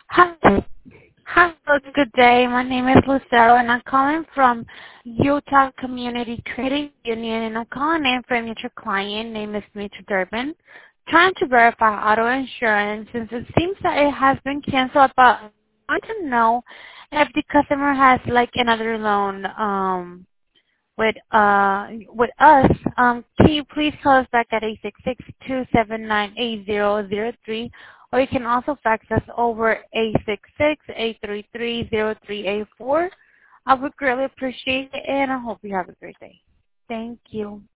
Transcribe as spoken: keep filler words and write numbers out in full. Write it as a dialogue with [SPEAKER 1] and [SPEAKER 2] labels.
[SPEAKER 1] Hi. Hi, good day. My name is Lucero, and I'm calling from Utah Community Credit Union, and I'm calling in for a mutual client named is Mitra Durbin, trying to verify auto insurance since it seems that it has been canceled, but I want to know if the customer has like another loan um, with uh with us. Um, can you please call us back at eight six six, two seven nine, eight zero zero three, or you can also fax us over eight six six, eight three three, zero three eight four. I would greatly appreciate it, and I hope you have a great day. Thank you.